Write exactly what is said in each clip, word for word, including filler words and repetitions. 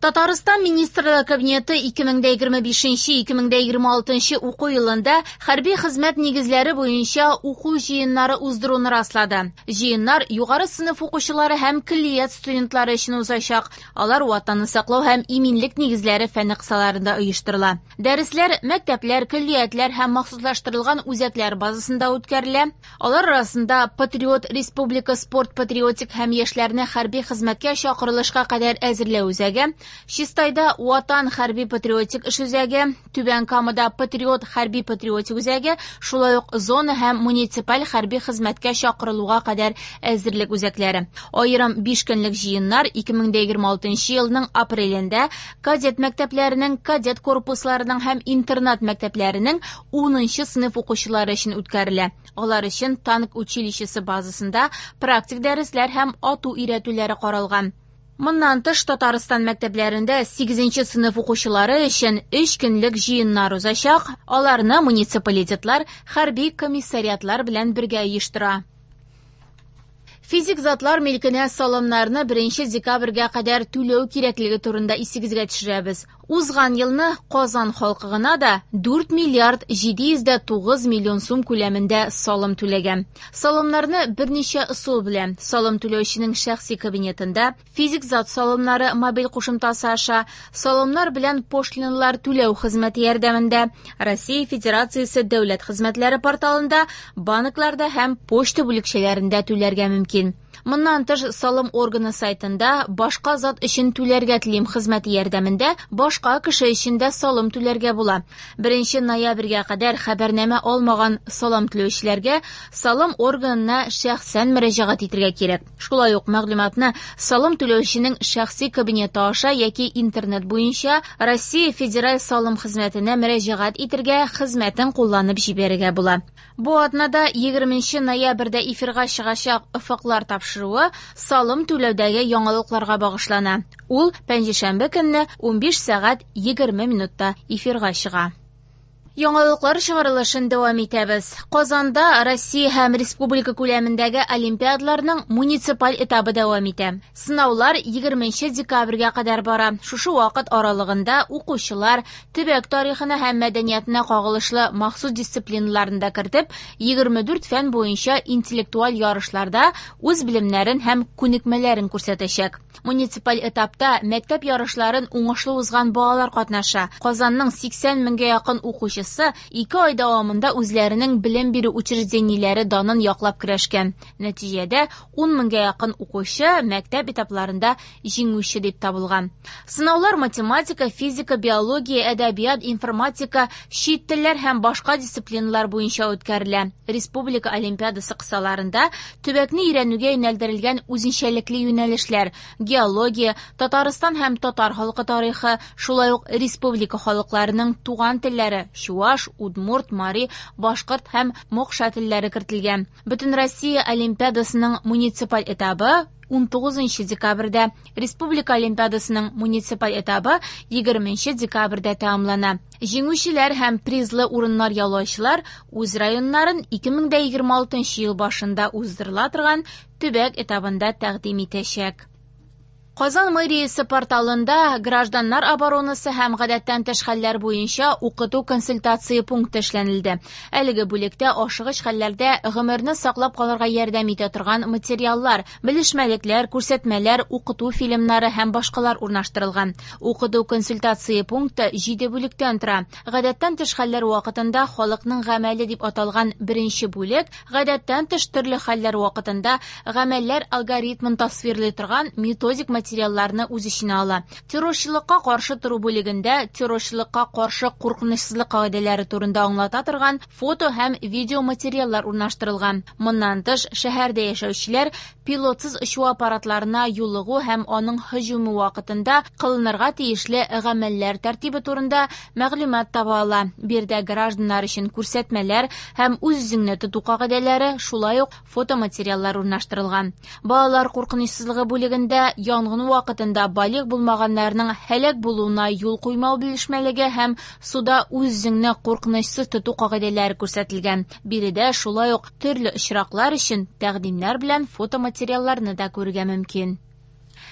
Татарстан Министрлыгы Кабинеты ике мең егерме бишенче - ике мең егерме алтынчы уку елында хәрби хезмәт нигезләре буенча уку җыеннары уздыруны раслады. Җыеннар югары сыйныф укучылары һәм киллият студентлары өчен узачак. Алар ватанны саклау һәм иминлек нигезләре фәнни кысаларында оештырыла. Дәресләр мәктәпләр, киллиятләр һәм махсуслаштырылган үзәкләр базасында үткәрелә. Алар арасында Патриот Республика спорт патриотик һәм яшьләрне хәрби хезмәткә чакырылышка кадәр әзерләү үзәге, Чистайда Ватан хәрби патриотик эш үзәге, Түбән Камада Патриот хәрби патриотик үзәге, шулай ук зона һәм муниципаль хәрби хезмәткә чакырылуга кадәр әзерлек үзәкләре. Аерым биш көнлек җыеннар ике мең егерме алтынчы елның апрелендә кадет мәктәпләренең, кадет корпусларының һәм интернат мәктәпләренең унынчы сыйныф укучылары өчен үткәрелә. Алар өчен танк училищесы базасында практик дәресләр һәм ату өйрәтүләре каралган. Моннан тыш Татарстан мәктәпләрендә сигезенче сыйныф укучылары өчен өч көнлек җыеннар узачак. Аларны муниципалитетлар, хәрби комиссариатлар белән бергә оештыра. Физик затлар милкенә салымнарны беренче декабрьгә кадәр түләү кирәклеге турында исегезгә төшерәбез. Узган елны Казан халкы гына да дүрт миллиард җиде йөз тугыз миллион сум күләмендә салым түләгән. Салымнарны берничә ысул белән салым түләүченең шәхси кабинетында, физик зат салымнары мобиль кушымтасы аша, салымнар белән пошлиналар түләү хезмәте ярдәмендә, Россия Федерациясе дәүләт хезмәтләре порталында, банкларда һәм почта бүлекчәләрендә түләргә мөмкин. Моннан тыш салым органы сайтында башка зат өчен түләргә телим хезмәте ярдәмендә башка кеше өчен дә салым түләргә була. беренче ноябрьгә кадәр хәбәрнамә алмаган салым түләүчеләргә салым органына шәхсән мөрәҗәгать итәргә кирәк. Шулай ук мәгълүматны салым түләүченең шәхси кабинеты аша яки интернет буенча Россия федераль салым хезмәтенә мөрәҗәгать итәргә, хезмәтен кулланып җибәрергә була. Бу атнада егерменче ноябрьдә эфирга чыгачак офыклар тапшыруы салым түләүдәге яңалыкларга багышлана. Ул пәнҗешәмбе көнне унбиш сәгать егерме минутта эфирга чыга. Яңалыклар чыгарылышын дәвам итәбез. Казанда Россия һәм республика күләмендәге олимпиадаларның муниципаль этабы дәвам итә. Сынаулар егерменче декабрьгә кадәр бара. Шушы вакыт аралыгында укучылар төбәк тарихына һәм мәдәниятенә кагылышлы махсус дисциплиналарында кертеп, егерме дүрт фән буенча интеллектуаль ярышларда үз белемнәрен һәм күнекмәләрен күрсәтәчәк. Муниципаль этапта мәктәп ярышларын уңышлы узган балалар катнаша. Казанның сиксән меңгә якын укучы ике ай дәвамында үзләренең белем бирү учреждениеләре данын яклап көрәшкән. Нәтиҗәдә ун меңгә якын укучы мәктәп этапларында җиңүче дип табылган. Сынаулар математика, физика, биология, әдәбият, информатика, чит телләр һәм башка дисциплиналар буенча үткәрелә. Республика олимпиадасы кысаларында төбәкне өйрәнүгә юнәлдерелгән үзенчәлекле юнәлешләр: геология, Татарстан һәм татар халкы тарихы, шулай ук республика халыкларының туган телләре, Чуваш, Удмурт, Мари, Башкорт һәм Мокша телләре кертелгән. Бөтен Россия олимпиадасының муниципаль этабы он тугызынчы декабрьдә, республика олимпиадасының муниципаль этабы егерменче декабрьдә тәмамлана. Җиңүчеләр һәм призлы урыннар яулаучылар үз районнарын ике мең егерме алтынчы ел башында уздырыла торган төбәк этабында тәкъдим итәчәк. Казан мэриясе порталында гражданнар оборонасы һәм гадәттән тыш хәлләр буенча укыту консультация пункты эшләнелде. Әлеге бүлектә ашыгыч хәлләрдә гомерне саклап калырга ярдәм итә торган материаллар, белешмәлекләр, күрсәтмәләр, укыту фильмнары һәм башкалар урнаштырылган. Укыту консультация пункты җиде бүлектән тора. Гадәттән тыш хәлләр вакытында халыкның гамәле дип аталган беренче бүлек, гадәттән тыш төрле хәлләр вакытында гамәлләр алгоритмын тасвирлый торган методик материалларны үз иченә ала. Террорчылыкка каршы туру бүлегендә террорчылыкка каршы куркынычсызлык кагыйдәләре турында аңлата торган фото һәм видео материаллар урнаштырылган. Моннан тыш шәһәрдә яшәүчеләр пилотсыз очу аппаратларына юлыгу һәм аның һөҗүме вакытында кылынырга тиешле гамәлләр тәртибе турында мәгълүмат таба ала. Бердә гражданнар өчен күрсәтмәләр һәм үз-үзеңне тоту кагыйдәләре, шулай ук фотоматериаллар урнаштырылган. Балалар куркынычсызлыгы бүлегендә янгын вакытында балиг булмаганнарның һәлак булуына юл куймау белешмәлеге һәм суда үз-үзеңне куркынычсыз тоту кагыйдәләре күрсәтелгән. Биредә шулай ук төрле очраклар өчен тәкъдимнәр белән фотоматериалларны да күрергә мөмкин.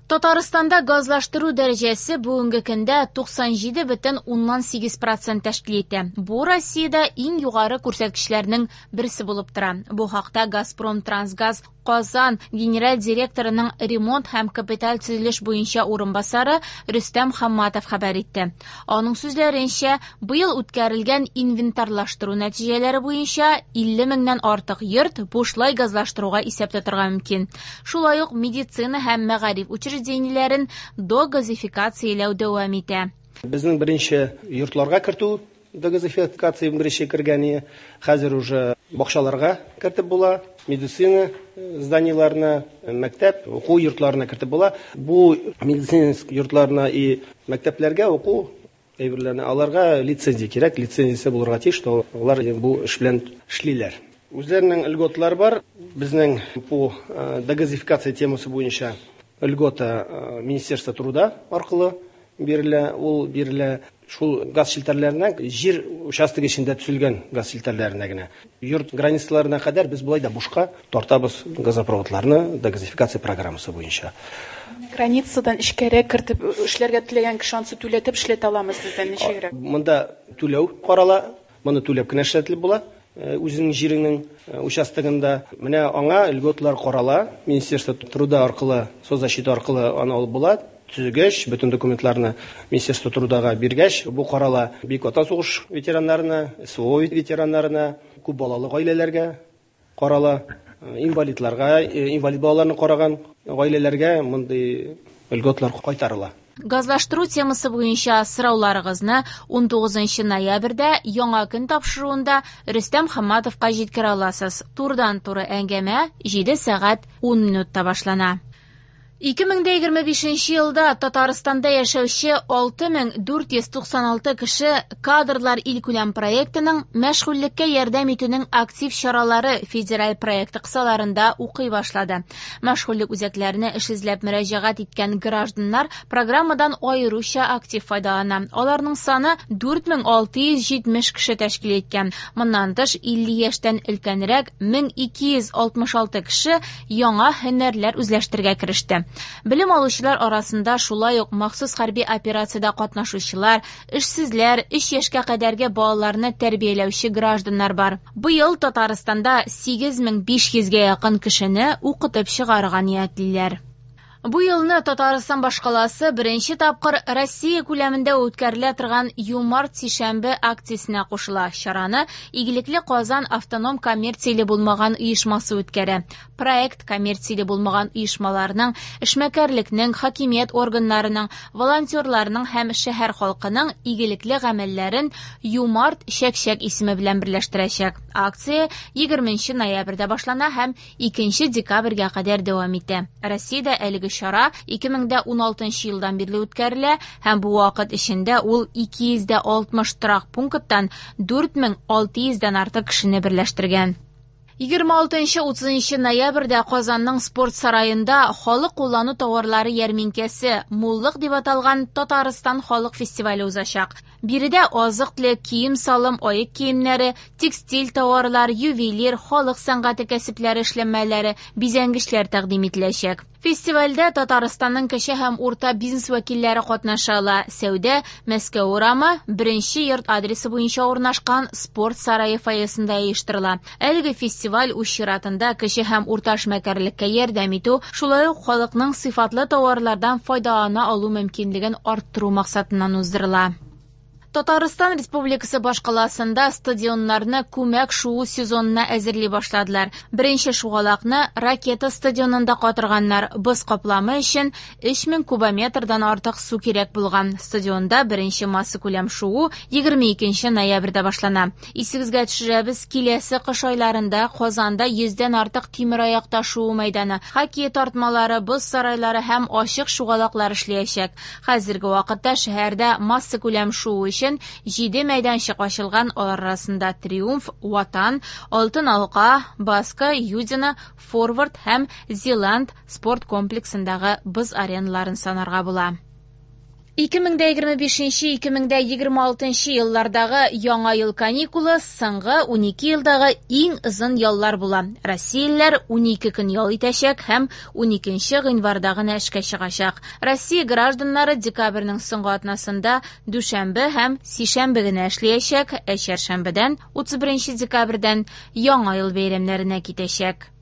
Татарстанда газлаштыру дәрәҗәсе бүгенге көндә туксан җиде бөтен уннан сигез процент тәшкил итә. Бу Россиядә иң югары күрсәткечләрнең берсе булып тора. Бу хакта Газпром Трансгаз Казан генераль директорының ремонт һәм капиталь төзелеш буенча урынбасары Рөстәм Хамматов хәбәр итте. Аның сүзләренчә, быел үткәрелгән инвентарлаштыру нәтиҗәләре буенча илле меңнән артык йорт бушлай газлаштыруга исәп тотырга мөмкин. Шулай ук медицина һәм мәгариф учреждениеләрен догазификацияләү дәвам итә. Безнең беренче йортларга кертү догазификация беренче кергәне, хәзер уже бакчаларга кертеп була, медицина зданиеларына, мәктәп, уку йортларына кертеп була. Бу медицинск йортларына и мәктәпләргә уку әйберләрне аларга лицензия кирәк, лицензиясе булырга тиеш, то алар бу эш белән эшлиләр. Үзләренең льготлары бар. Безнең бу догазификация темасы буенча льгота Министерство труда аркылы бирелә, ул бирелә шул газ челтәрләренә, җир участогы эчендә төзелгән газ челтәрләренә генә. Йорт границаларына кадәр без булай да бушка тартабыз газопроводларны догазификация программасы буенча. Границадан эчкәрәк кертеп эшләргә теләгән кеше ансы түләтеп эшләтә аламы сездән ничегрәк? Монда түләү карала, моны түләп кенә эшләтелеп була. Үзенең җиренең участогында менә аңа льготлар карала, Министерство труда аркылы, соцзащита аркылы аны алып була. Төзегәч, бөтен документларны Министерство трудага биргәч, бу карала бик ата сугыш ветераннарына, СО ветераннарына, күп балалы гаиләләргә карала, инвалидларга, инвалид балаларны караган гаиләләргә мондый льготлар кайтарыла. Газлаштыру темасы буенча сорауларыгызны он тугызынчы ноябрьдә яңа көн тапшыруында Рөстәм Хамматовка җиткерә аласыз. Турдан-туры әңгәмә җиде сәгать ун минутта башлана. ике мең егерме бишенче елда Татарстанда яшәүче алты мең дүрт йөз туксан алты кеше кадрлар илкүләм проектының мәшгульлеккә ярдәм итүнең актив чаралары федераль проекты кысаларында укый башлады. Мәшгульлек үзәкләренә эш эзләп мөрәҗәгать иткән гражданнар программадан аеруча актив файдалана. Аларның саны дүрт мең алты йөз җитмеш кеше тәшкил иткән. Моннан тыш илле яшьтән өлкәнрәк мең ике йөз алтмыш алты кеше яңа һөнәрләр үзләштергә кереште. Белем алучылар арасында шулай ук махсус хәрби операциядә катнашучылар, эшсезләр, өч яшькә кадәрге балаларны тәрбияләүче гражданнар бар. Быел Татарстанда сигез мең биш йөзгә якын кешене укытып чыгарырга ниятлиләр. Бу елны Татарстан башкаласы беренче тапкыр Россия күләмендә үткәрелә торган Юмарт сишәмбе акциясенә кушыла. Чараны Игелекле Казан автоном коммерцияле булмаган оешмасы үткәрә. Проект коммерцияле булмаган оешмаларның, эшмәкәрлекнең, хакимият органнарының, волонтерларның һәм шәһәр халкының игелекле гамәлләрен Юмарт чәкчәк исеме белән берләштерәчәк. Акция егерменче ноябрьдә башлана һәм икенче декабрьгә кадәр дәвам итә. Россиядә әлеге чара ике мең алтынчы елдан бирле үткәрелә һәм бу вакыт эчендә ул ике йөз алтмыш торак пункттан дүрт мең алты йөздән артык кешене берләштергән. егерме алтынчы - утызынчы ноябрьдә Казанның спорт сараенда халык куллану товарлары ярминкәсе Муллык дип аталган Татарстан халык фестивале узачак. Биредә азык-төлек, кием-салым, аяк киемнәре, текстиль товарлар, ювелир, халык сәнгате кәсепләре эшләнмәләре, бизәнгечләр тәкъдим ителәчәк. Фестивальдә Татарстанның кече һәм урта бизнес вәкилләре катнаша. Сәүдә Мәскәү урамы беренче йорт адресы буенча урнашкан спорт сарае фойесында оештырыла. Әлеге фестиваль үз чиратында кече һәм урта эшмәкәрлеккә ярдәм итү, шулай ук халыкның сыйфатлы товарлардан файдалана алу мөмкинлеген арттыру максатыннан уздырыла. Татарстан Республикасы башкаласында стадионнарны күмәк шуу сезонына әзерли башладылар. Беренче шугалакны Ракета стадионында катырганнар. Боз капламы өчен өч мең кубометрдан артык су кирәк булган. Стадионда беренче масса күләм шуу егерме икенче ноябрьдә башлана. Исегезгә төшерәбез, киләсе кыш айларында Казанда йөздән артык тимер аяк ташуу мәйданы, хоккей тартмалары, боз сарайлары һәм ачык шугалаклар эшләячәк. Хәзерге вакытта шәһәрдә масса күләм шуу өчен җиде мәйданчык ачылган, алар арасында Триумф, Ватан, Алтын Алка, Баска, Юдина, Форвард һәм Зеланд спорт комплексындагы боз ареналарын санарга була. ике мең дә егерме бишенче - ике мең дә егерме алтынчы еллардагы яңа ел каникулы соңгы унике елдагы иң озын яллар була. Россиялеләр унике көн ял итәчәк һәм уникенче гыйнварда гына эшкә чыгачак. Россия гражданнары декабрьнең соңгы атнасында дүшәмбе һәм сишәмбе генә эшләячәк, ә чәршәмбедән утыз беренче декабрьдән яңа ел бәйрәмнәренә китәчәк.